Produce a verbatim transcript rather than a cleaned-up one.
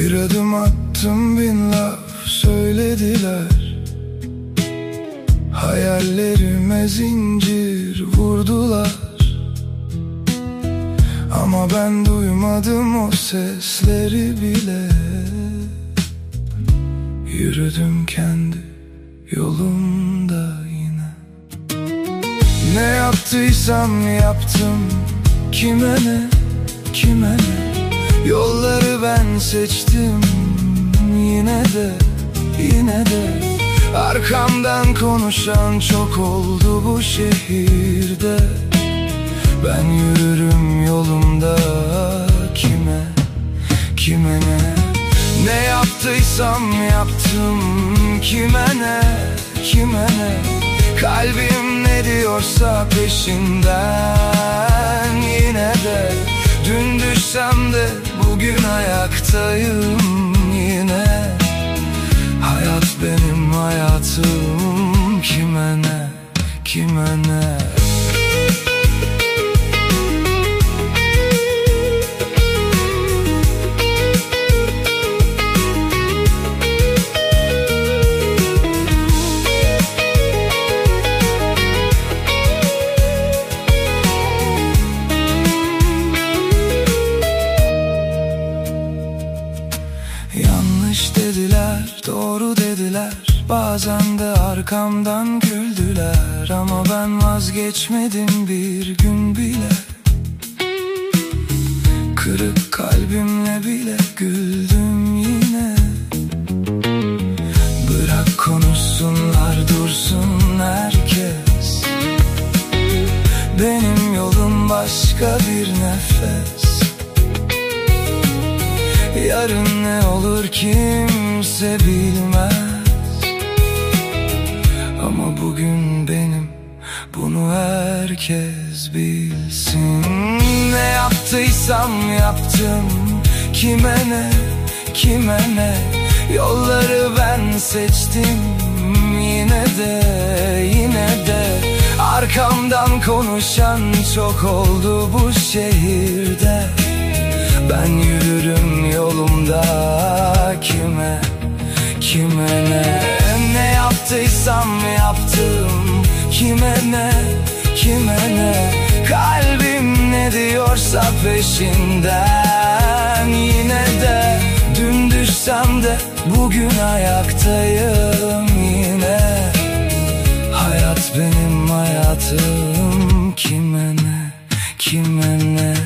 Bir adım attım, bin laf söylediler. Hayallerime zincir vurdular. Ama ben duymadım o sesleri bile. Yürüdüm kendi yolumda yine. Ne yaptıysam yaptım, kime ne, kime ne. Yolları ben seçtim, yine de, yine de. Arkamdan konuşan çok oldu bu şehirde. Ben yürürüm yolumda, kime, kime ne. Ne yaptıysam yaptım, kime ne, kime ne. Kalbim ne diyorsa peşinden, yine de. Dün düşsem de bugün ayaktayım yine. Hayat benim hayatım, kime ne, kime ne. Yanlış dediler, doğru dediler. Bazen de arkamdan güldüler. Ama ben vazgeçmedim bir gün bile. Kırık kalbimle bile güldüm yine. Bırak konuşsunlar, dursun herkes. Benim yolum başka bir nefes. Yarın ne olur kimse bilmez. Ama bugün benim, bunu herkes bilsin. Ne yaptıysam yaptım, kime ne, kime ne. Yolları ben seçtim, yine de, yine de. Arkamdan konuşan çok oldu bu şehirde. Ben yürürüm yolumda, kime, kime ne. Ne yaptıysam yaptım, kime ne, kime ne. Kalbim ne diyorsa peşinden, yine de. Dün düşsem de bugün ayaktayım yine. Hayat benim hayatım, kime ne, kime ne.